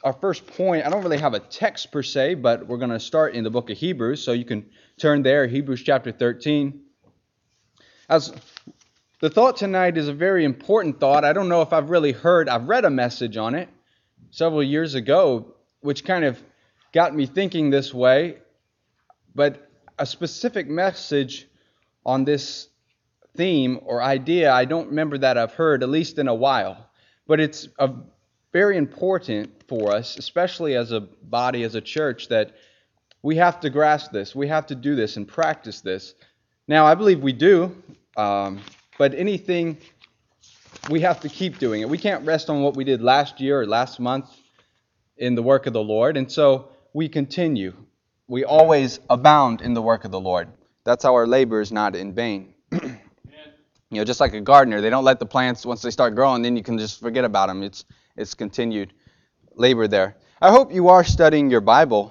our first point, I don't really have a text per se, but we're going to start in the book of Hebrews, so you can turn there, Hebrews chapter 13. As the thought tonight is a very important thought. I don't know if I've read a message on it several years ago, which kind of got me thinking this way, but a specific message on this theme or idea, I don't remember that I've heard, at least in a while. But it's very important for us, especially as a body, as a church, that we have to grasp this. We have to do this and practice this. Now, I believe we do, but anything, we have to keep doing it. We can't rest on what we did last year or last month in the work of the Lord, and so we continue. We always abound in the work of the Lord. That's how our labor is not in vain. Just like a gardener, they don't let the plants, once they start growing, then you can just forget about them. It's continued labor there. I hope you are studying your Bible.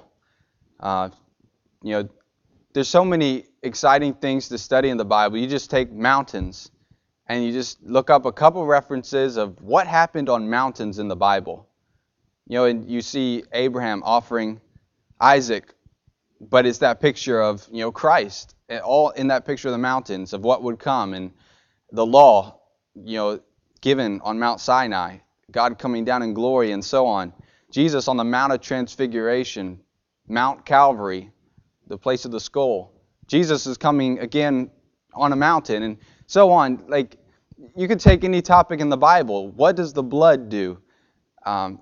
There's so many exciting things to study in the Bible. You just take mountains and you just look up a couple references of what happened on mountains in the Bible. And you see Abraham offering Isaac, but it's that picture of, Christ, all in that picture of the mountains, of what would come, and the law, given on Mount Sinai, God coming down in glory, and so on. Jesus on the Mount of Transfiguration, Mount Calvary, the place of the skull. Jesus is coming again on a mountain, and so on. Like, you could take any topic in the Bible. What does the blood do? At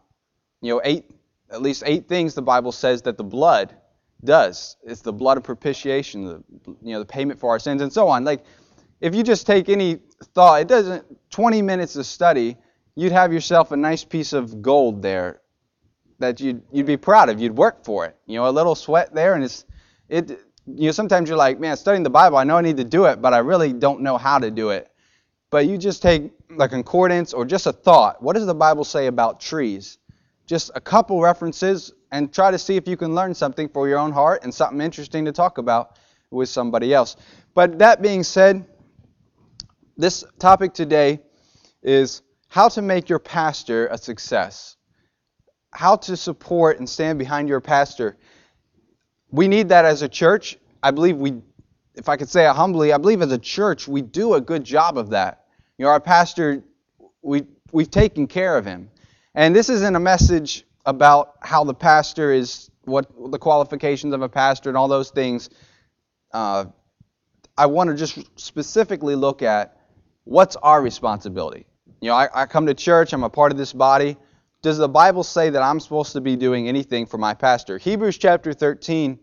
least 8 things the Bible says that the blood does. It's the blood of propitiation, the payment for our sins, and so on. Like, if you just take any thought, 20 minutes of study, you'd have yourself a nice piece of gold there that you'd be proud of. You'd work for it. A little sweat there, and sometimes you're like, man, studying the Bible, I know I need to do it, but I really don't know how to do it. But you just take a concordance or just a thought. What does the Bible say about trees? Just a couple references, and try to see if you can learn something for your own heart and something interesting to talk about with somebody else. But that being said, this topic today is how to make your pastor a success. How to support and stand behind your pastor. We need that as a church. I believe if I could say it humbly, I believe as a church we do a good job of that. Our pastor, we've taken care of him. And this isn't a message about how the pastor is, what the qualifications of a pastor and all those things. I want to just specifically look at what's our responsibility. I come to church, I'm a part of this body. Does the Bible say that I'm supposed to be doing anything for my pastor? Hebrews chapter 13.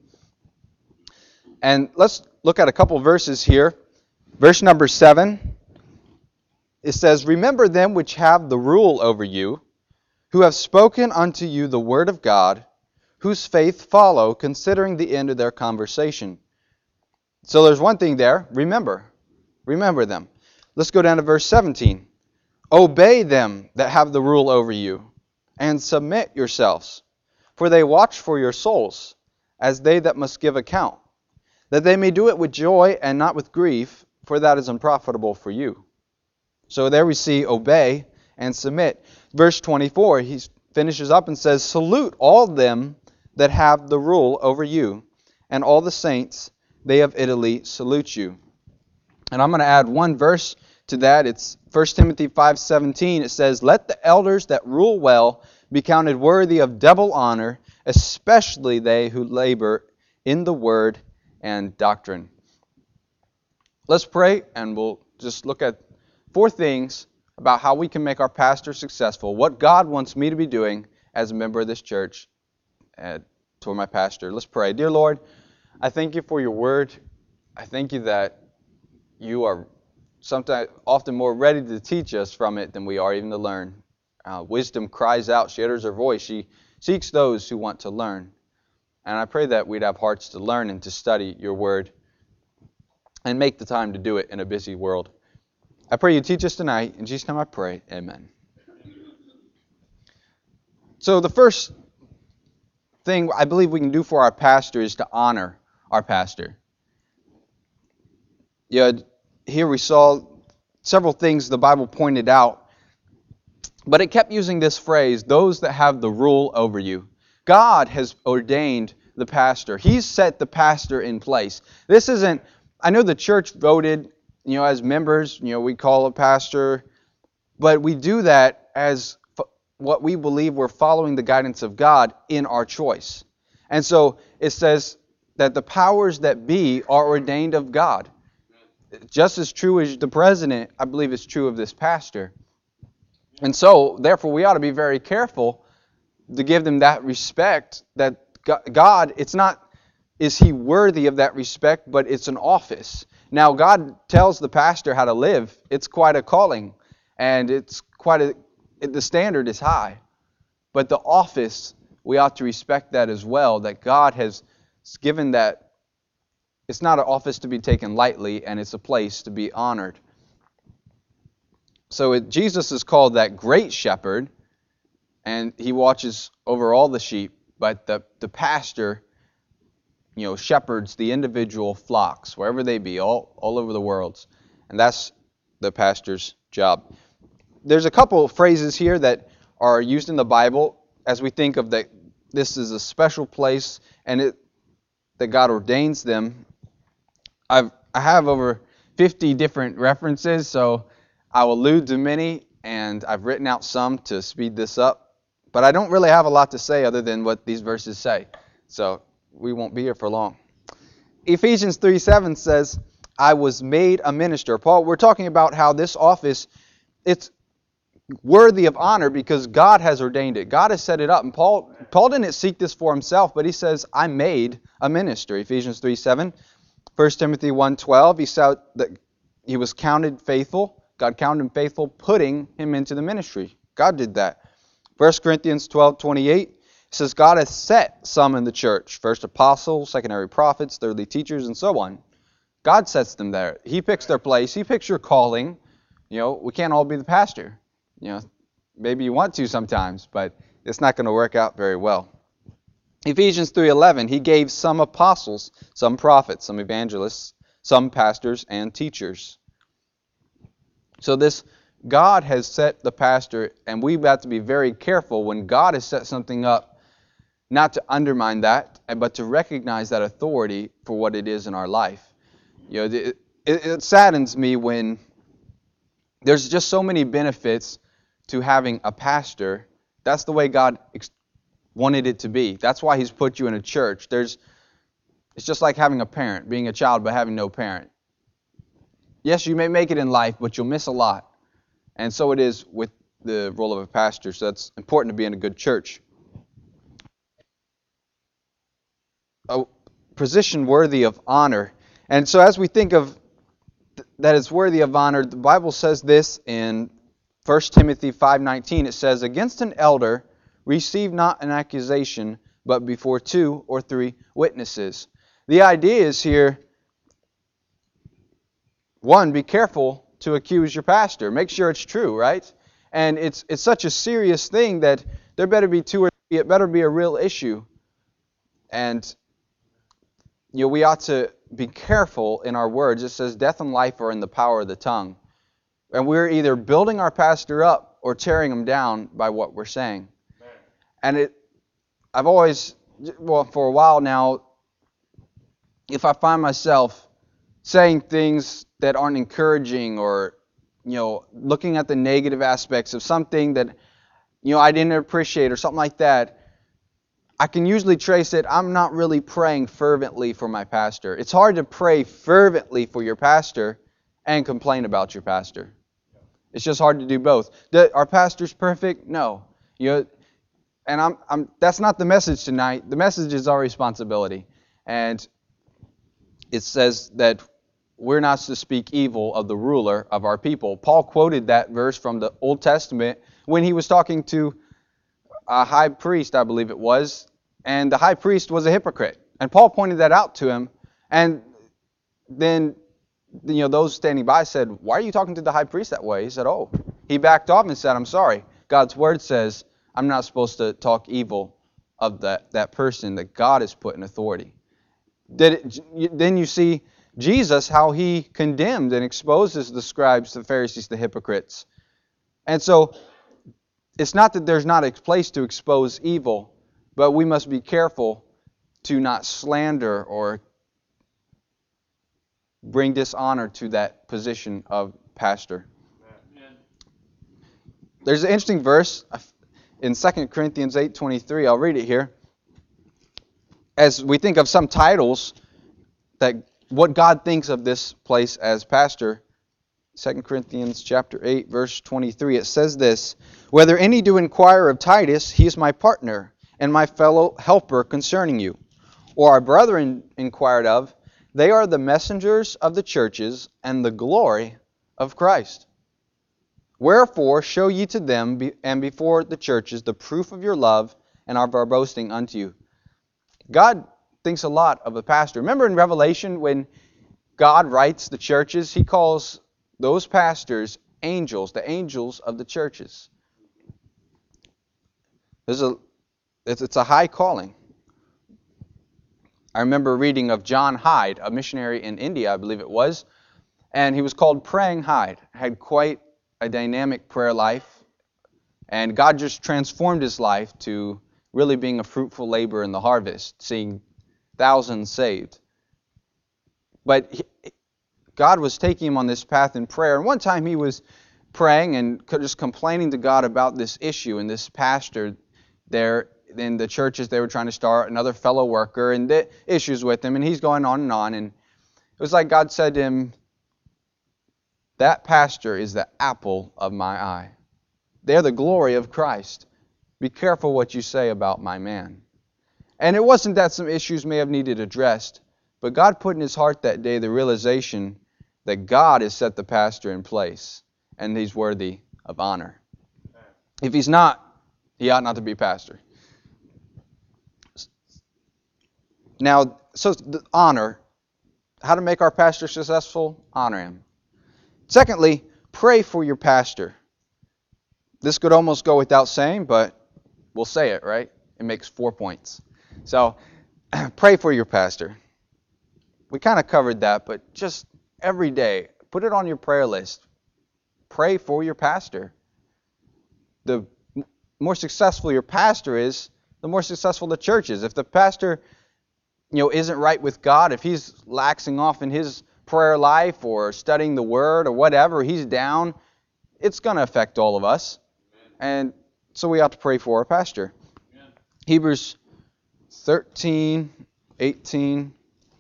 And let's look at a couple verses here. Verse number 7. It says, "Remember them which have the rule over you, who have spoken unto you the word of God, whose faith follow, considering the end of their conversation." So there's one thing there. Remember them. Let's go down to verse 17. "Obey them that have the rule over you, and submit yourselves, for they watch for your souls, as they that must give account, that they may do it with joy and not with grief, for that is unprofitable for you." So there we see obey and submit. Verse 24, he finishes up and says, "Salute all them that have the rule over you, and all the saints, they of Italy, salute you." And I'm going to add one verse to that. It's 1 Timothy 5:17. It says, "Let the elders that rule well be counted worthy of double honor, especially they who labor in the word and doctrine." Let's pray, and we'll just look at 4 things about how we can make our pastor successful, what God wants me to be doing as a member of this church toward my pastor. Let's pray. Dear Lord, I thank you for your word. I thank you that you are often more ready to teach us from it than we are even to learn. Wisdom cries out, she utters her voice, she seeks those who want to learn. And I pray that we'd have hearts to learn and to study your word and make the time to do it in a busy world. I pray you teach us tonight. In Jesus' name I pray. Amen. So the first thing I believe we can do for our pastor is to honor our pastor. Here we saw several things the Bible pointed out But it kept using this phrase, those that have the rule over you. God has ordained the pastor. He's set the pastor in place. This isn't, I know the church voted, as members, we call a pastor, but we do that as what we believe we're following the guidance of God in our choice. And so it says that the powers that be are ordained of God. Just as true as the president, I believe it's true of this pastor. And so, therefore, we ought to be very careful to give them that respect that God, it's not, is he worthy of that respect, but it's an office. Now, God tells the pastor how to live. It's quite a calling, and the standard is high. But the office, we ought to respect that as well, that God has given that. It's not an office to be taken lightly, and it's a place to be honored. So Jesus is called that great shepherd, and he watches over all the sheep, but the pastor, shepherds the individual flocks, wherever they be, all over the world. And that's the pastor's job. There's a couple of phrases here that are used in the Bible as we think of that this is a special place and that God ordains them. I have over 50 different references, so I will allude to many, and I've written out some to speed this up. But I don't really have a lot to say other than what these verses say. So we won't be here for long. Ephesians 3:7 says, I was made a minister. Paul, we're talking about how this office, it's worthy of honor because God has ordained it. God has set it up. And Paul didn't seek this for himself, but he says, I made a minister. Ephesians 3:7. 1 Timothy 1:12, he said that he was counted faithful. God counted him faithful, putting him into the ministry. God did that. 1 Corinthians 12:28 says God has set some in the church. First apostles, secondary prophets, thirdly teachers, and so on. God sets them there. He picks their place. He picks your calling. We can't all be the pastor. Maybe you want to sometimes, but it's not going to work out very well. Ephesians 3:11, he gave some apostles, some prophets, some evangelists, some pastors and teachers. So this, God has set the pastor, and we've got to be very careful when God has set something up, not to undermine that, but to recognize that authority for what it is in our life. It saddens me when there's just so many benefits to having a pastor. That's the way God wanted it to be. That's why he's put you in a church. It's just like having a parent, being a child but having no parent. Yes, you may make it in life, but you'll miss a lot. And so it is with the role of a pastor. So it's important to be in a good church. A position worthy of honor. And so as we think of that it's worthy of honor, the Bible says this in 1 Timothy 5:19. It says, against an elder, receive not an accusation, but before 2 or 3 witnesses. The idea is here, 1, be careful to accuse your pastor. Make sure it's true, right? And it's such a serious thing that there better be 2 or 3. It better be a real issue. And we ought to be careful in our words. It says death and life are in the power of the tongue. And we're either building our pastor up or tearing him down by what we're saying. And I've always, for a while now, if I find myself saying things that aren't encouraging or, looking at the negative aspects of something that, I didn't appreciate or something like that, I can usually trace it. I'm not really praying fervently for my pastor. It's hard to pray fervently for your pastor and complain about your pastor. It's just hard to do both. Are pastors perfect? No. And that's not the message tonight. The message is our responsibility. And it says that we're not to speak evil of the ruler of our people. Paul quoted that verse from the Old Testament when he was talking to a high priest, I believe it was, and the high priest was a hypocrite. And Paul pointed that out to him, and then those standing by said, why are you talking to the high priest that way? He said, he backed off and said, I'm sorry. God's word says I'm not supposed to talk evil of that person that God has put in authority. Then you see Jesus, how he condemned and exposes the scribes, the Pharisees, the hypocrites. And so it's not that there's not a place to expose evil, but we must be careful to not slander or bring dishonor to that position of pastor. Amen. There's an interesting verse in 2 Corinthians 8:23. I'll read it here. As we think of some titles, that what God thinks of this place as pastor, 2 Corinthians chapter 8, verse 23, it says this, "Whether any do inquire of Titus, he is my partner and my fellow helper concerning you. Or our brethren inquired of, they are the messengers of the churches and the glory of Christ. Wherefore show ye to them and before the churches the proof of your love and of our boasting unto you." God thinks a lot of a pastor. Remember in Revelation when God writes the churches, He calls those pastors angels, the angels of the churches. It's a high calling. I remember reading of John Hyde, a missionary in India, I believe it was, and he was called Praying Hyde. Had quite a dynamic prayer life, and God just transformed his life to really being a fruitful labor in the harvest, seeing thousands saved. But God was taking him on this path in prayer, and one time he was praying and just complaining to God about this issue, and this pastor there in the churches they were trying to start, another fellow worker, and the issues with him, and he's going on, and it was like God said to him, "That pastor is the apple of my eye. They're the glory of Christ. Be careful what you say about my man." And it wasn't that some issues may have needed addressed, but God put in his heart that day the realization that God has set the pastor in place, and he's worthy of honor. If he's not, he ought not to be pastor. Now, so the honor, how to make our pastor successful? Honor him. Secondly, pray for your pastor. This could almost go without saying, but we'll say it, right? It makes 4 points. So, pray for your pastor. We kind of covered that, but just every day, put it on your prayer list. Pray for your pastor. The more successful your pastor is, the more successful the church is. If the pastor, isn't right with God, if he's laxing off in his prayer life or studying the Word or whatever, he's down, it's going to affect all of us. And so we ought to pray for our pastor. Amen. Hebrews 13:18.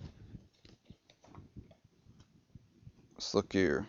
Let's look here.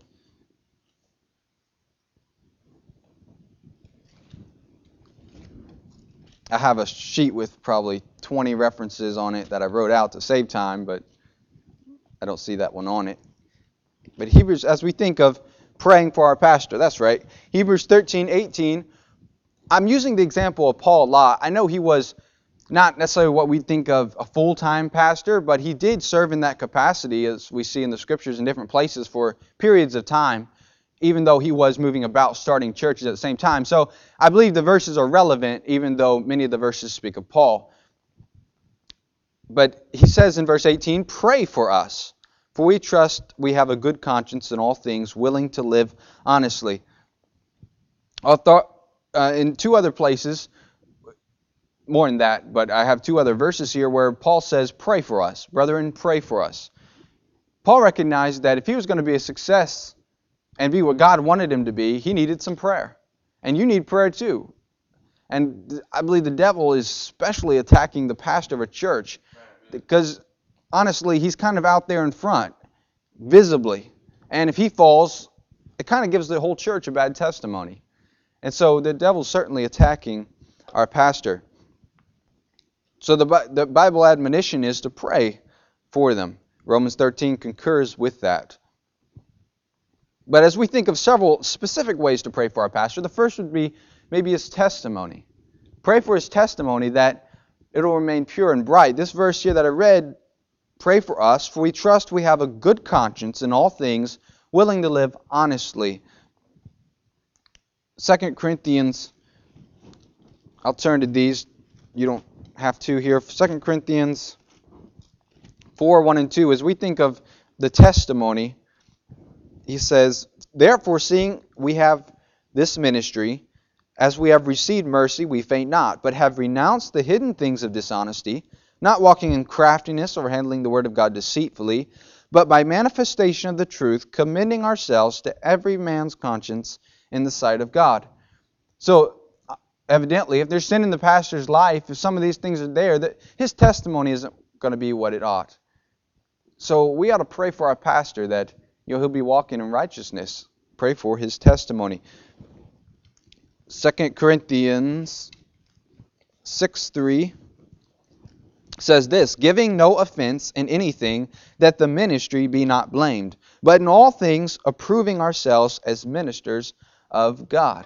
I have a sheet with probably 20 references on it that I wrote out to save time, but I don't see that one on it. But Hebrews, as we think of praying for our pastor, that's right. Hebrews 13:18. I'm using the example of Paul a lot. I know he was not necessarily what we think of a full-time pastor, but he did serve in that capacity, as we see in the Scriptures in different places for periods of time, even though he was moving about starting churches at the same time. So I believe the verses are relevant, even though many of the verses speak of Paul. But he says in verse 18, "Pray for us, for we trust we have a good conscience in all things, willing to live honestly." In two other places, more than that, but I have two other verses here where Paul says, "Pray for us. Brethren, pray for us." Paul recognized that if he was going to be a success and be what God wanted him to be, he needed some prayer. And you need prayer too. And I believe the devil is especially attacking the pastor of a church because, honestly, he's kind of out there in front, visibly. And if he falls, it kind of gives the whole church a bad testimony. And so the devil's certainly attacking our pastor. So the Bible admonition is to pray for them. Romans 13 concurs with that. But as we think of several specific ways to pray for our pastor, the first would be maybe his testimony. Pray for his testimony that it will remain pure and bright. This verse here that I read, "Pray for us, for we trust we have a good conscience in all things, willing to live honestly." 2 Corinthians, I'll turn to these. You don't have to here. 2 Corinthians 4:1-2, as we think of the testimony, he says, "Therefore, seeing we have this ministry, as we have received mercy, we faint not, but have renounced the hidden things of dishonesty, not walking in craftiness or handling the word of God deceitfully, but by manifestation of the truth, commending ourselves to every man's conscience in the sight of God. So, evidently, if there's sin in the pastor's life, if some of these things are there, that his testimony isn't going to be what it ought. So we ought to pray for our pastor that he'll be walking in righteousness. Pray for his testimony. 2 Corinthians 6:3 says this, giving no offense in anything, that the ministry be not blamed, but in all things approving ourselves as ministers of God.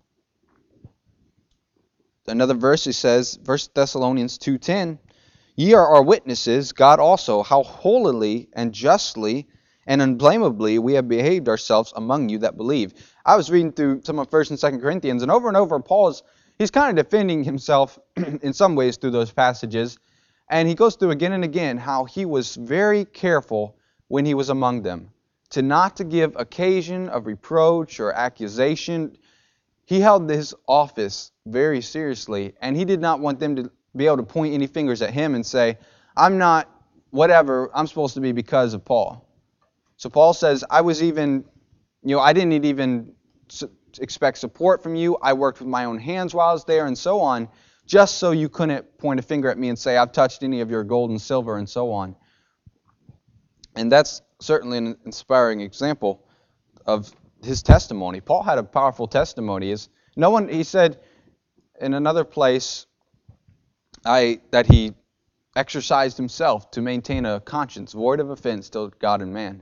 Another verse, he says, 1 Thessalonians 2:10, ye are our witnesses, God also, how holily and justly and unblameably we have behaved ourselves among you that believe. I was reading through some of 1 and 2 Corinthians, and over Paul he's kind of defending himself in some ways through those passages. And he goes through again and again how he was very careful when he was among them, to not to give occasion of reproach or accusation. He held his office very seriously, and he did not want them to be able to point any fingers at him and say, I'm not whatever I'm supposed to be because of Paul. So Paul says, I didn't even expect support from you. I worked with my own hands while I was there and so on, just so you couldn't point a finger at me and say, I've touched any of your gold and silver and so on. And that's certainly an inspiring example of his testimony. Paul had a powerful testimony. He said in another place that he exercised himself to maintain a conscience void of offense to God and man.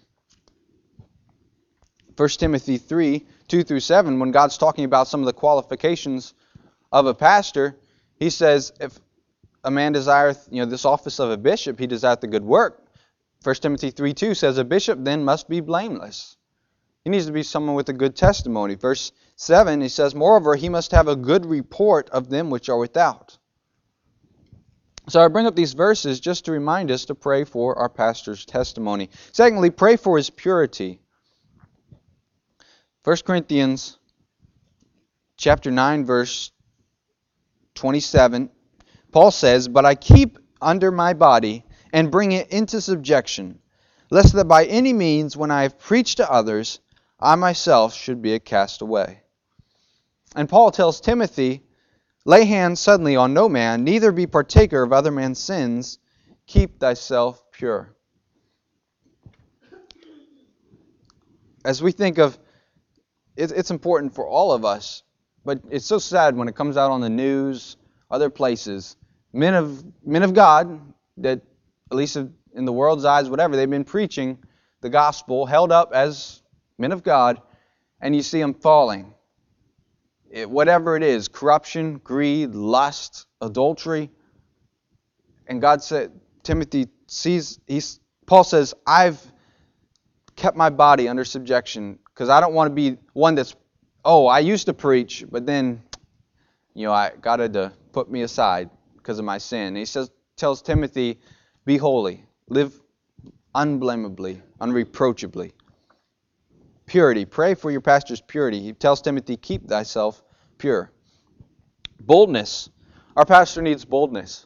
1 Timothy 3:2-7, when God's talking about some of the qualifications of a pastor, he says, if a man desireth this office of a bishop, he desireth the good work. 1 Timothy 3:2 says, a bishop then must be blameless. He needs to be someone with a good testimony. Verse 7, he says, moreover, he must have a good report of them which are without. So I bring up these verses just to remind us to pray for our pastor's testimony. Secondly, pray for his purity. 1 Corinthians chapter 9, verse 27, Paul says, but I keep under my body and bring it into subjection, lest that by any means, when I have preached to others, I myself should be a castaway. And Paul tells Timothy, lay hands suddenly on no man, neither be partaker of other men's sins, keep thyself pure. As we think of, it's important for all of us, but it's so sad when it comes out on the news, other places, men of God, that at least in the world's eyes, whatever, they've been preaching the gospel, held up as men of God, and you see them falling. Whatever it is, corruption, greed, lust, adultery. And God said, Paul says, I've kept my body under subjection because I don't want to be one that's, I used to preach, but then, God had to put me aside because of my sin. And he tells Timothy, be holy, live unblameably, unreproachably. Purity. Pray for your pastor's purity. He tells Timothy, keep thyself pure. Boldness. Our pastor needs boldness.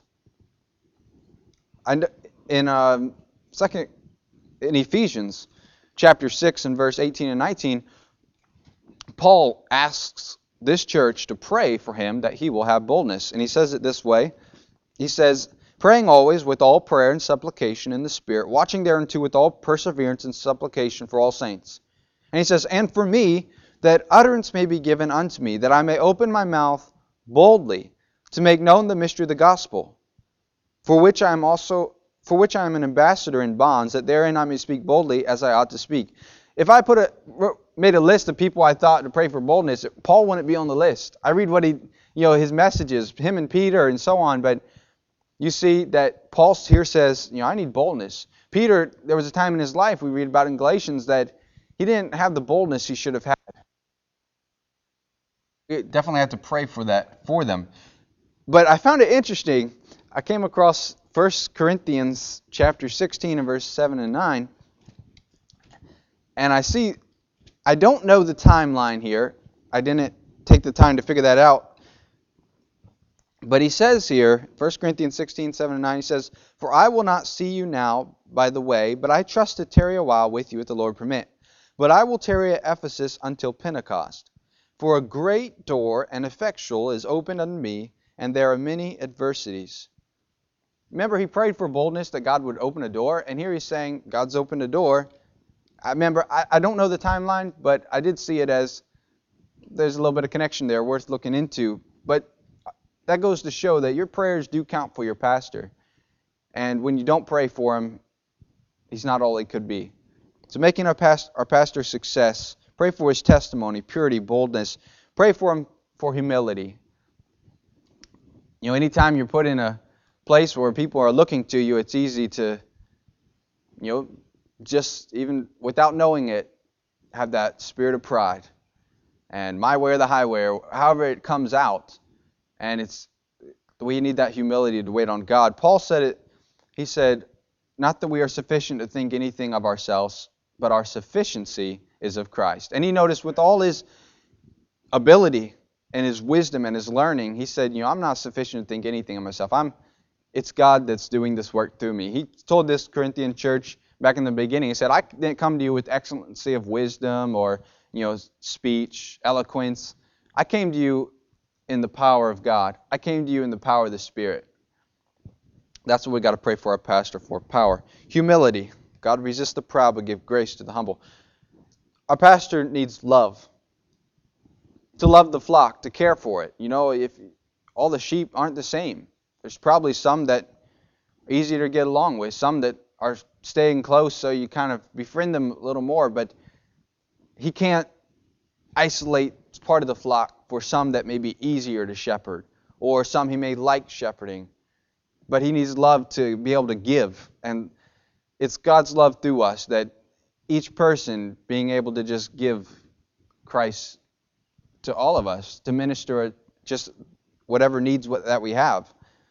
And in Ephesians chapter 6 and verse 18 and 19, Paul asks this church to pray for him that he will have boldness. And he says it this way. He says, praying always with all prayer and supplication in the Spirit, watching thereunto with all perseverance and supplication for all saints. And he says, and for me, that utterance may be given unto me, that I may open my mouth boldly to make known the mystery of the gospel, for which I am an ambassador in bonds, that therein I may speak boldly as I ought to speak. If I made a list of people I thought to pray for boldness, Paul wouldn't be on the list. I read what his messages, him and Peter and so on, but you see that Paul here says, I need boldness. Peter, there was a time in his life, we read about in Galatians, that he didn't have the boldness he should have had. We definitely have to pray for them. But I found it interesting. I came across 1 Corinthians chapter 16 and verse 7 and 9. And I don't know the timeline here. I didn't take the time to figure that out. But he says here, 1 Corinthians 16, 7 and 9, he says, "For I will not see you now by the way, but I trust to tarry a while with you if the Lord permit. But I will tarry at Ephesus until Pentecost. For a great door and effectual is opened unto me, and there are many adversities." Remember, he prayed for boldness that God would open a door, and here he's saying, God's opened a door. I don't know the timeline, but I did see it as there's a little bit of connection there worth looking into. But that goes to show that your prayers do count for your pastor. And when you don't pray for him, he's not all he could be. So making our pastor success, pray for his testimony, purity, boldness. Pray for him for humility. You know, anytime you're put in a place where people are looking to you, it's easy to, just even without knowing it, have that spirit of pride. And my way or the highway, or however it comes out. And we need that humility to wait on God. Paul said it, he said, "Not that we are sufficient to think anything of ourselves, but our sufficiency is of Christ." And he noticed with all his ability and his wisdom and his learning, he said, I'm not sufficient to think anything of myself. It's God that's doing this work through me. He told this Corinthian church back in the beginning, he said, "I didn't come to you with excellency of wisdom or speech, eloquence. I came to you in the power of God. I came to you in the power of the Spirit." That's what we got to pray for our pastor for, power. Humility. God resists the proud but give grace to the humble. Our pastor needs love. To love the flock, to care for it. If all the sheep aren't the same, there's probably some that are easier to get along with, some that are staying close so you kind of befriend them a little more, but he can't isolate part of the flock for some that may be easier to shepherd, or some he may like shepherding. But he needs love to be able to give. And it's God's love through us that each person being able to just give Christ to all of us, to minister just whatever needs that we have.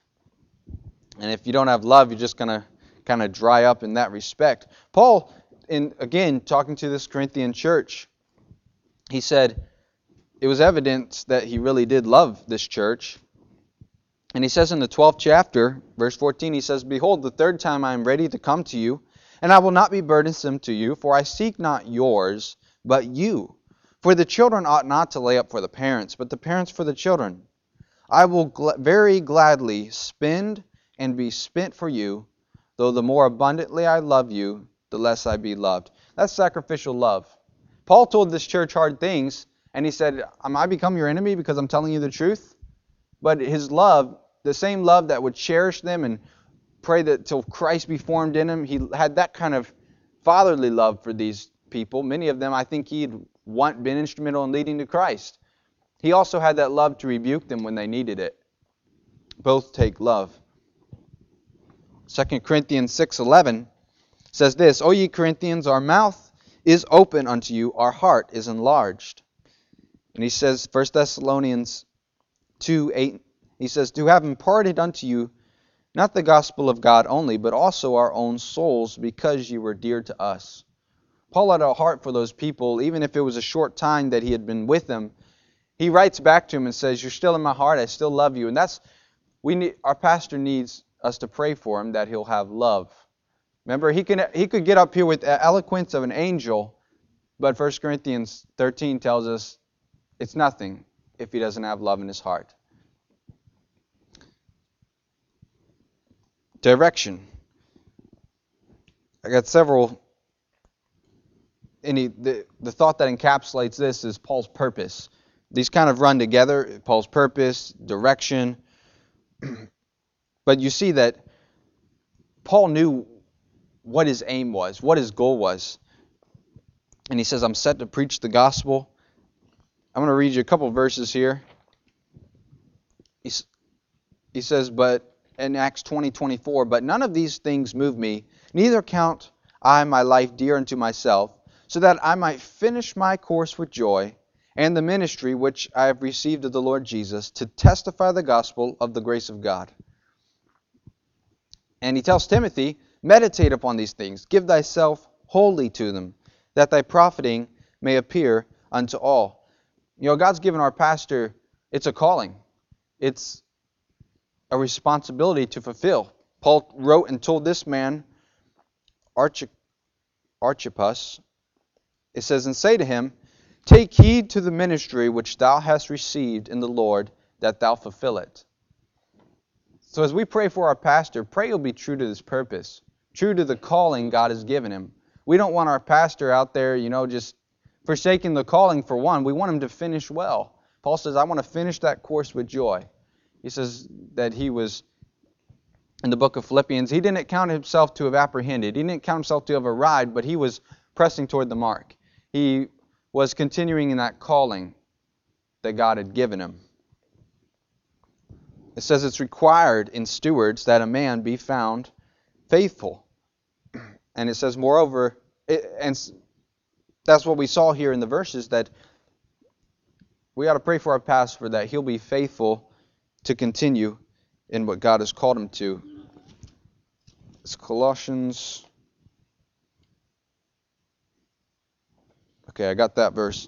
And if you don't have love, you're just going to kind of dry up in that respect. Paul, again, talking to this Corinthian church, he said it was evidence that he really did love this church. And he says in the 12th chapter, verse 14, he says, "Behold, the third time I am ready to come to you, and I will not be burdensome to you, for I seek not yours, but you. For the children ought not to lay up for the parents, but the parents for the children. I will very gladly spend and be spent for you, though the more abundantly I love you, the less I be loved." That's sacrificial love. Paul told this church hard things, and he said, "Am I become your enemy because I'm telling you the truth?" But his love, the same love that would cherish them and pray that till Christ be formed in them, he had that kind of fatherly love for these people. Many of them, I think he'd been instrumental in leading to Christ. He also had that love to rebuke them when they needed it. Both take love. 2 Corinthians 6:11 says this, "O ye Corinthians, our mouth is open unto you, our heart is enlarged." And he says, 1 Thessalonians 2:8, he says, "To have imparted unto you not the gospel of God only, but also our own souls, because you were dear to us." Paul had a heart for those people, even if it was a short time that he had been with them. He writes back to him and says, "You're still in my heart, I still love you." And our pastor needs us to pray for him that he'll have love. Remember, he could get up here with the eloquence of an angel, but 1 Corinthians 13 tells us it's nothing if he doesn't have love in his heart. Direction. I got several. The thought that encapsulates this is Paul's purpose. These kind of run together, Paul's purpose, direction. But you see that Paul knew what his aim was, what his goal was. And he says, "I'm set to preach the gospel." I'm going to read you a couple verses here. He says, but in Acts 20:24, "But none of these things move me, neither count I my life dear unto myself, so that I might finish my course with joy, and the ministry which I have received of the Lord Jesus, to testify the gospel of the grace of God." And he tells Timothy, "Meditate upon these things, give thyself wholly to them, that thy profiting may appear unto all." God's given our pastor, it's a calling. It's a responsibility to fulfill. Paul wrote and told this man, Archippus, it says, and say to him, take heed to the ministry which thou hast received in the Lord, that thou fulfill it. So as we pray for our pastor, pray he'll be true to this purpose, true to the calling God has given him. We don't want our pastor out there, just forsaking the calling for one. We want him to finish well. Paul says, I want to finish that course with joy. He says that he was, in the book of Philippians, he didn't count himself to have apprehended. He didn't count himself to have arrived, but he was pressing toward the mark. He was continuing in that calling that God had given him. It says it's required in stewards that a man be found faithful. And it says, moreover, and that's what we saw here in the verses, that we ought to pray for our pastor that he'll be faithful to continue in what God has called him to. It's Colossians. Okay, I got that verse.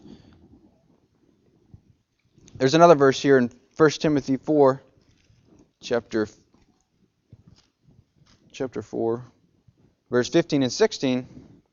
There's another verse here in 1 Timothy 4, chapter 4, verse 15 and 16.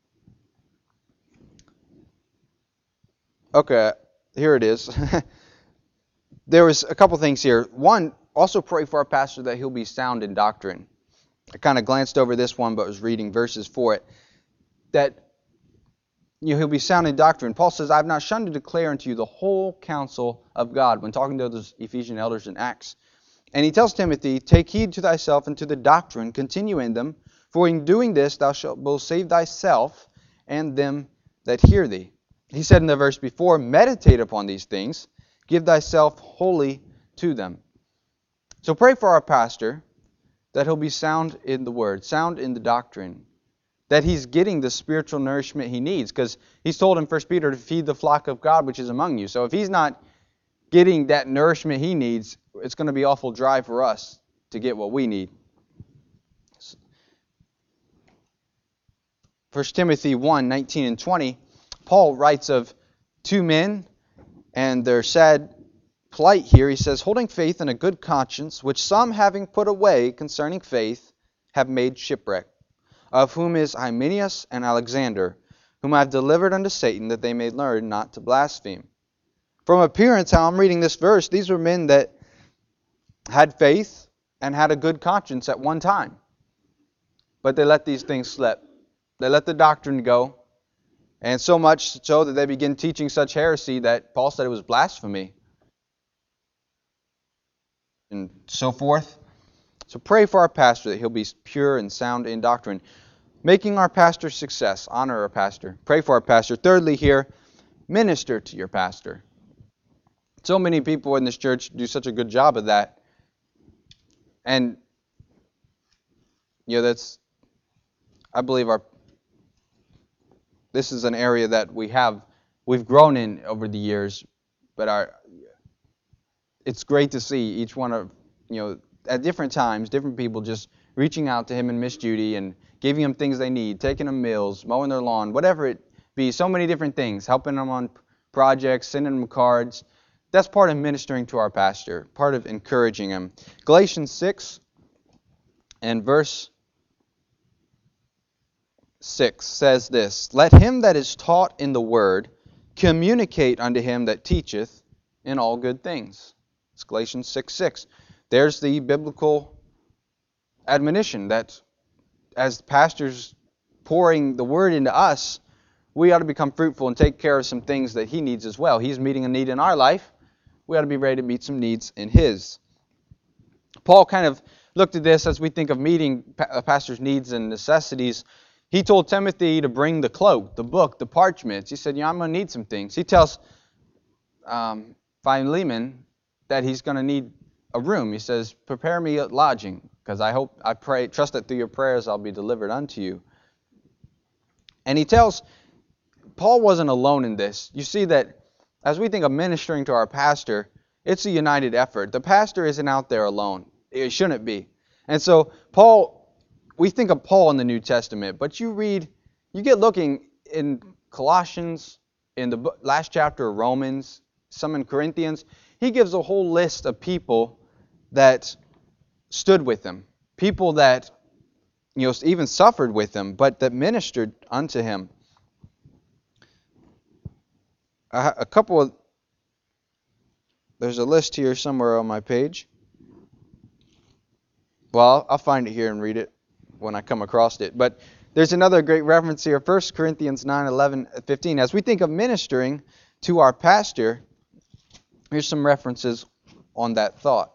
Okay, here it is. There was a couple things here. One, also pray for our pastor that he'll be sound in doctrine. I kind of glanced over this one, but was reading verses for it. That he'll be sound in doctrine. Paul says, I have not shunned to declare unto you the whole counsel of God, when talking to those Ephesian elders in Acts. And he tells Timothy, take heed to thyself and to the doctrine, continue in them, for in doing this thou shalt both save thyself and them that hear thee. He said in the verse before, meditate upon these things, give thyself wholly to them. So pray for our pastor that he'll be sound in the word, sound in the doctrine, that he's getting the spiritual nourishment he needs, because he's told in 1 Peter to feed the flock of God which is among you. So if he's not getting that nourishment he needs, it's going to be awful dry for us to get what we need. 1 Timothy 1, 19 and 20, Paul writes of two men and their sad plight here. He says, holding faith and a good conscience, which some having put away concerning faith, have made shipwreck, of whom is Hymenaeus and Alexander, whom I have delivered unto Satan, that they may learn not to blaspheme. From appearance, how I'm reading this verse, these were men that had faith and had a good conscience at one time. But they let these things slip. They let the doctrine go. And so much so that they begin teaching such heresy that Paul said it was blasphemy. And so forth. So pray for our pastor that he'll be pure and sound in doctrine. Making our pastor success. Honor our pastor. Pray for our pastor. Thirdly here, minister to your pastor. So many people in this church do such a good job of that. And, I believe this is an area that we've grown in over the years, but it's great to see each one of, at different times, different people just reaching out to him and Miss Judy and giving them things they need, taking them meals, mowing their lawn, whatever it be, so many different things, helping them on projects, sending them cards. That's part of ministering to our pastor, part of encouraging him. Galatians 6 and verse 6 says this, let him that is taught in the word communicate unto him that teacheth in all good things. It's Galatians 6:6. There's the biblical admonition that as pastors pouring the word into us, we ought to become fruitful and take care of some things that he needs as well. He's meeting a need in our life. We ought to be ready to meet some needs in his. Paul kind of looked at this as we think of meeting a pastor's needs and necessities. He told Timothy to bring the cloak, the book, the parchments. He said, I'm going to need some things. He tells Philemon that he's going to need a room. He says, prepare me a lodging, because trust that through your prayers I'll be delivered unto you. And he tells, Paul wasn't alone in this. You see that as we think of ministering to our pastor, it's a united effort. The pastor isn't out there alone. It shouldn't be. And so we think of Paul in the New Testament, but you get looking in Colossians, in the last chapter of Romans, some in Corinthians, he gives a whole list of people that stood with him, people that even suffered with him, but that ministered unto him. There's a list here somewhere on my page. Well, I'll find it here and read it when I come across it. But there's another great reference here, 1 Corinthians 9, 11, 15. As we think of ministering to our pastor, here's some references on that thought.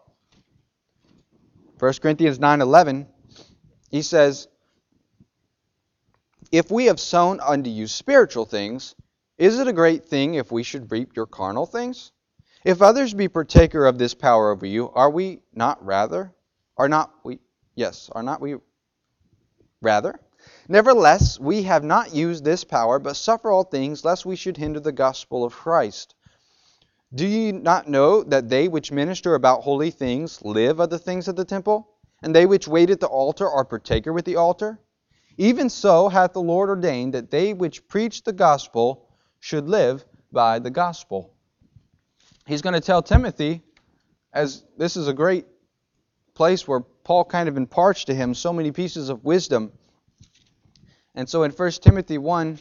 1 Corinthians 9, 11, he says, if we have sown unto you spiritual things, is it a great thing if we should reap your carnal things? If others be partaker of this power over you, are not we rather? Nevertheless, we have not used this power, but suffer all things, lest we should hinder the gospel of Christ. Do ye not know that they which minister about holy things live of the things of the temple? And they which wait at the altar are partaker with the altar? Even so hath the Lord ordained that they which preach the gospel should live by the gospel. He's going to tell Timothy, as this is a great place where Paul kind of imparts to him so many pieces of wisdom. And so in 1 Timothy 1,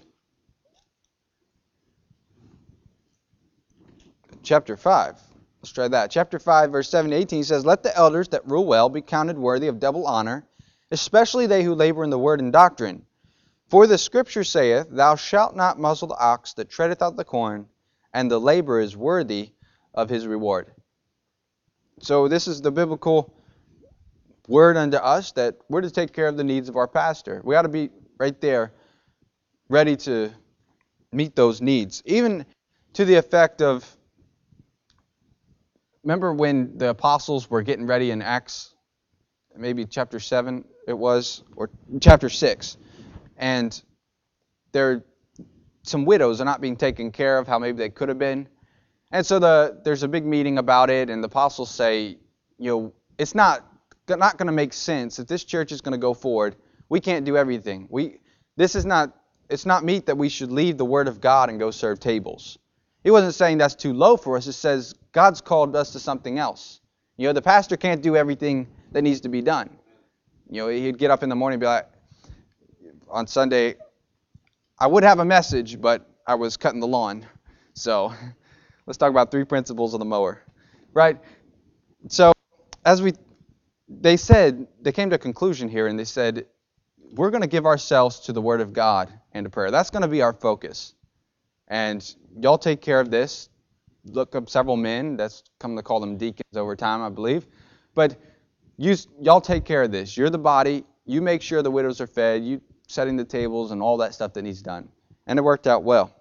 chapter 5, let's try that. Chapter 5, verse 7 to 18 says, let the elders that rule well be counted worthy of double honor, especially they who labor in the word and doctrine. For the Scripture saith, thou shalt not muzzle the ox that treadeth out the corn, and the laborer is worthy of his reward. So this is the biblical word unto us that we're to take care of the needs of our pastor. We ought to be right there, ready to meet those needs. Even to the effect of, remember when the apostles were getting ready in Acts, maybe chapter 7 it was, or chapter 6, and some widows are not being taken care of how maybe they could have been. And so there's a big meeting about it, and the apostles say, it's not going to make sense if this church is going to go forward. We can't do everything. It's not meet that we should leave the Word of God and go serve tables. He wasn't saying that's too low for us. It says God's called us to something else. The pastor can't do everything that needs to be done. He'd get up in the morning and be like, on Sunday, I would have a message, but I was cutting the lawn. So let's talk about 3 principles of the mower, right? So they came to a conclusion here, and they said, we're going to give ourselves to the Word of God and to prayer. That's going to be our focus. And y'all take care of this. Look up several men. That's come to call them deacons over time, I believe. But y'all take care of this. You're the body. You make sure the widows are fed. You setting the tables and all that stuff that needs done. And it worked out well.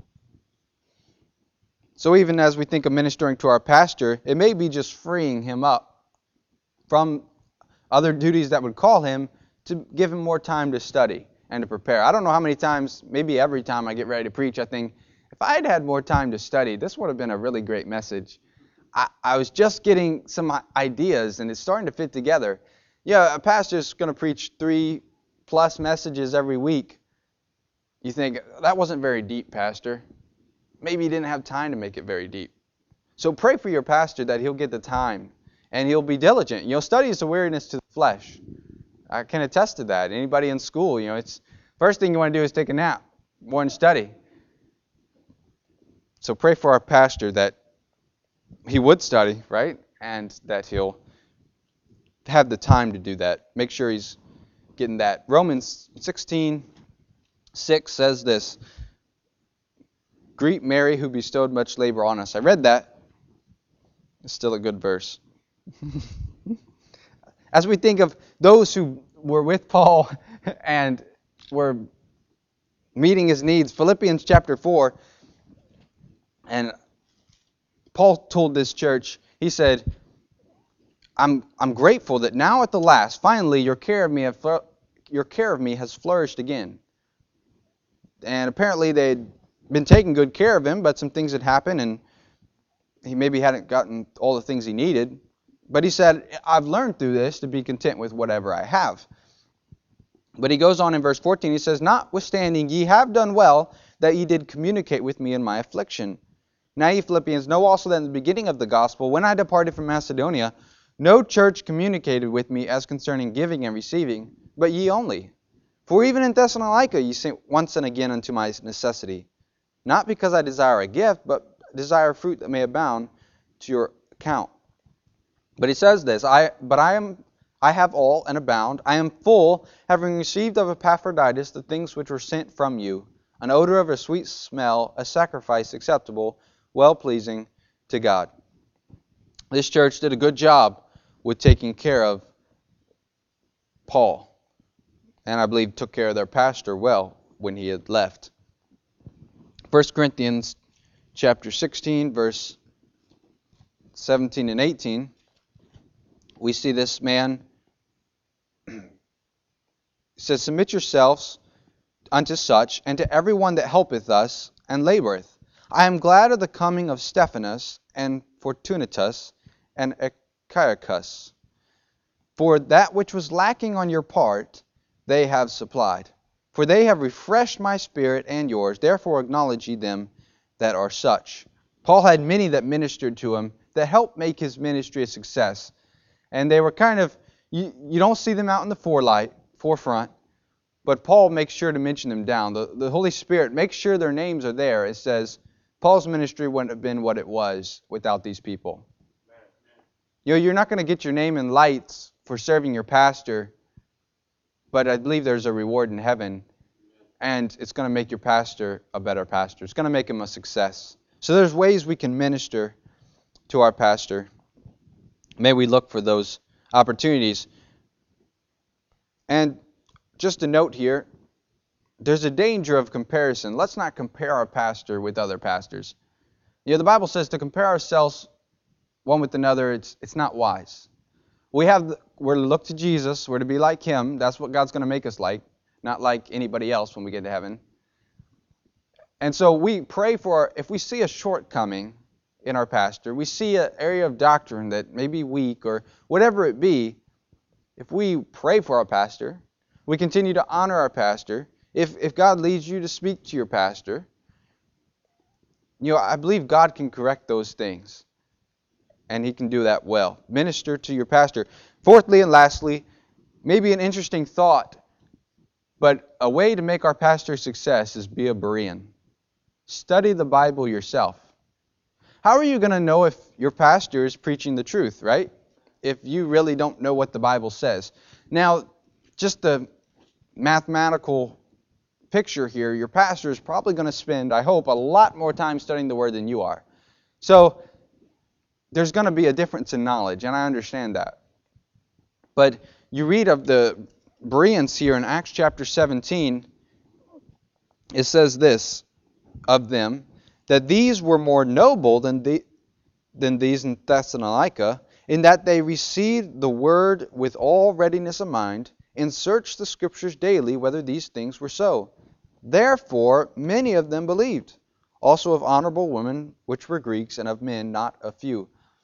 So even as we think of ministering to our pastor, it may be just freeing him up from other duties that would call him to give him more time to study and to prepare. I don't know how many times, maybe every time I get ready to preach, I think, if I had had more time to study, this would have been a really great message. I was just getting some ideas, and it's starting to fit together. Yeah, a pastor's going to preach 3+ messages every week. You think, that wasn't very deep, Pastor. Maybe he didn't have time to make it very deep. So pray for your pastor that he'll get the time, and he'll be diligent. Study is a weariness to the flesh. I can attest to that. Anybody in school, it's first thing you want to do is take a nap more than study. So pray for our pastor that he would study, right? And that he'll have the time to do that. Make sure he's getting that. Romans 16:6 says this, greet Mary who bestowed much labor on us. I read that. It's still a good verse. As we think of those who were with Paul and were meeting his needs, Philippians chapter 4, and Paul told this church, he said, I'm grateful that now at the last, finally, your care of me has flourished again. And apparently they'd been taking good care of him, but some things had happened, and he maybe hadn't gotten all the things he needed. But he said, I've learned through this to be content with whatever I have. But he goes on in verse 14, he says, notwithstanding ye have done well that ye did communicate with me in my affliction. Now ye Philippians know also that in the beginning of the gospel, when I departed from Macedonia, no church communicated with me as concerning giving and receiving, but ye only. For even in Thessalonica ye sent once and again unto my necessity, not because I desire a gift, but desire fruit that may abound to your account. But he says this, I have all and abound. I am full, having received of Epaphroditus the things which were sent from you, an odor of a sweet smell, a sacrifice acceptable, well-pleasing to God. This church did a good job with taking care of Paul, and I believe took care of their pastor well when he had left. 1 Corinthians chapter 16, verse 17 and 18, we see this man says, Submit yourselves unto such, and to every one that helpeth us and laboreth. I am glad of the coming of Stephanas and Fortunatus and Achaicus, for that which was lacking on your part they have supplied. For they have refreshed my spirit and yours, therefore acknowledge ye them that are such. Paul had many that ministered to him that helped make his ministry a success. And they were kind of, you don't see them out in the forefront, but Paul makes sure to mention them down. The Holy Spirit makes sure their names are there. It says, Paul's ministry wouldn't have been what it was without these people. You know, you're not going to get your name in lights for serving your pastor, but I believe there's a reward in heaven, and it's going to make your pastor a better pastor. It's going to make him a success. So there's ways we can minister to our pastor. May we look for those opportunities. And just a note here, there's a danger of comparison. Let's not compare our pastor with other pastors. You know, the Bible says to compare ourselves one with another, it's not wise. We're to look to Jesus. We're to be like Him. That's what God's going to make us like, not like anybody else when we get to heaven. And so we pray for, if we see a shortcoming in our pastor, we see an area of doctrine that may be weak or whatever it be, if we pray for our pastor, we continue to honor our pastor. If God leads you to speak to your pastor, you know, I believe God can correct those things. And He can do that well. Minister to your pastor. Fourthly and lastly, maybe an interesting thought, but a way to make our pastor a success is be a Berean. Study the Bible yourself. How are you going to know if your pastor is preaching the truth, right? If you really don't know what the Bible says. Now, just the mathematical picture here, your pastor is probably going to spend, I hope, a lot more time studying the Word than you are. So, there's going to be a difference in knowledge, and I understand that. But you read of the Bereans here in Acts chapter 17, it says this of them, that these were more noble than these in Thessalonica, in that they received the word with all readiness of mind, and searched the Scriptures daily whether these things were so. Therefore many of them believed, also of honorable women which were Greeks, and of men not a few.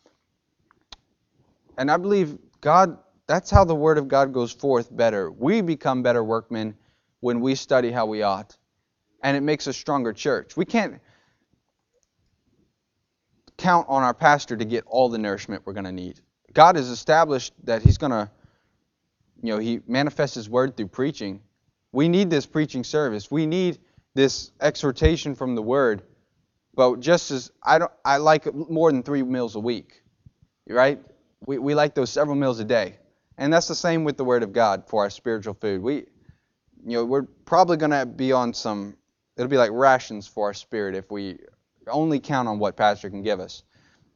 And I believe God, that's how the Word of God goes forth better. We become better workmen when we study how we ought. And it makes a stronger church. We can't count on our pastor to get all the nourishment we're going to need. God has established that He's going to, He manifests His Word through preaching. We need this preaching service. We need this exhortation from the Word. But just as I like more than 3 meals a week, right? We like those several meals a day. And that's the same with the Word of God for our spiritual food. We're probably going to be on it'll be like rations for our spirit if we only count on what pastor can give us.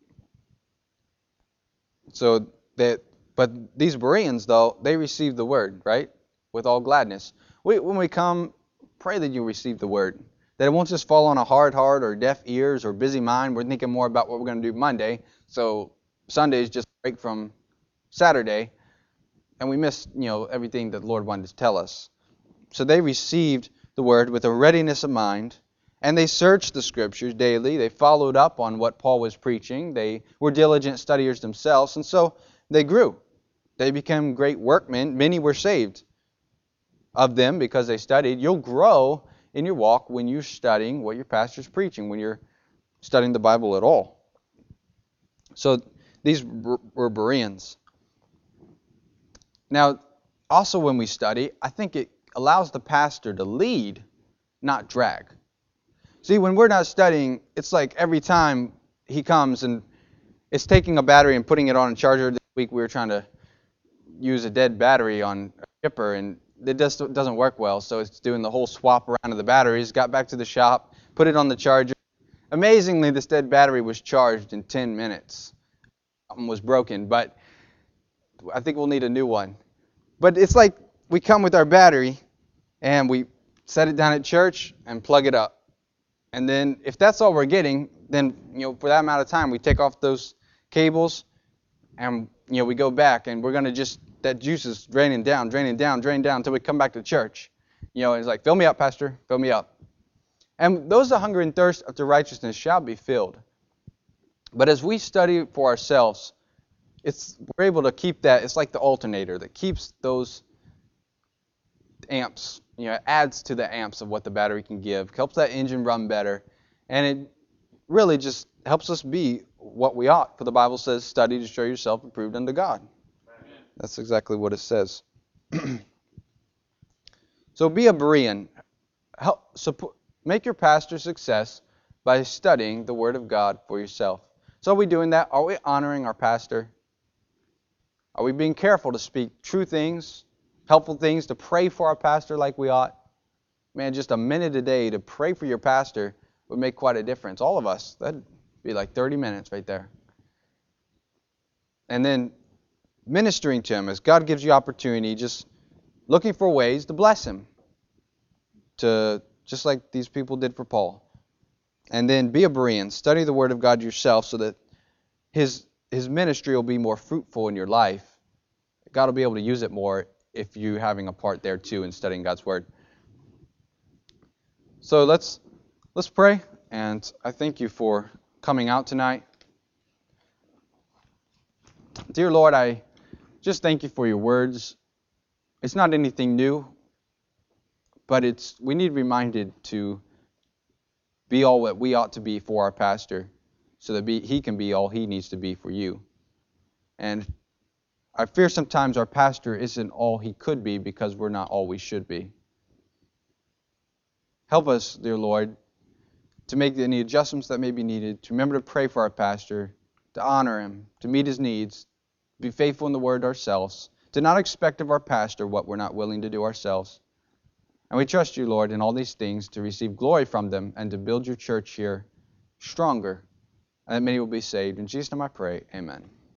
But these Bereans, though, they received the Word, right? With all gladness. When we come, pray that you receive the Word. That it won't just fall on a hard heart or deaf ears or busy mind. We're thinking more about what we're going to do Monday. So Sunday is just a break from Saturday. And we miss, everything that the Lord wanted to tell us. So they received the Word with a readiness of mind. And they searched the Scriptures daily. They followed up on what Paul was preaching. They were diligent studiers themselves. And so they grew. They became great workmen. Many were saved of them because they studied. You'll grow in your walk when you're studying what your pastor's preaching, when you're studying the Bible at all. So these were Bereans. Now, also when we study, I think it allows the pastor to lead, not drag. See, when we're not studying, it's like every time he comes and it's taking a battery and putting it on a charger. This week we were trying to use a dead battery on a chipper, and it just doesn't work well. So it's doing the whole swap around of the batteries. Got back to the shop, put it on the charger. Amazingly, this dead battery was charged in 10 minutes. Something was broken, but I think we'll need a new one. But it's like we come with our battery, and we set it down at church and plug it up. And then if that's all we're getting, then for that amount of time, we take off those cables, and we go back, and we're gonna that juice is draining down until we come back to church. It's like, fill me up, Pastor, fill me up. And those that hunger and thirst after righteousness shall be filled. But as we study for ourselves, we're able to keep that. It's like the alternator that keeps those amps. Adds to the amps of what the battery can give, helps that engine run better, and it really just helps us be what we ought. For the Bible says, study to show yourself approved unto God. Amen. That's exactly what it says. So be a Berean. Make your pastor success by studying the Word of God for yourself. So are we doing that? Are we honoring our pastor? Are we being careful to speak true things, helpful things, to pray for our pastor like we ought? Man, just a minute a day to pray for your pastor would make quite a difference. All of us, that'd be like 30 minutes right there. And then ministering to him as God gives you opportunity, just looking for ways to bless him, just like these people did for Paul. And then be a Berean. Study the Word of God yourself so that his ministry will be more fruitful in your life. God will be able to use it more if you're having a part there too in studying God's Word. So let's pray, and I thank you for coming out tonight. Dear Lord, I just thank you for your words. It's not anything new, but we need reminded to be all that we ought to be for our pastor, so that he can be all he needs to be for you. And I fear sometimes our pastor isn't all he could be because we're not all we should be. Help us, dear Lord, to make any adjustments that may be needed, to remember to pray for our pastor, to honor him, to meet his needs, be faithful in the Word ourselves, to not expect of our pastor what we're not willing to do ourselves. And we trust you, Lord, in all these things to receive glory from them and to build your church here stronger, and that many will be saved. In Jesus' name I pray, amen.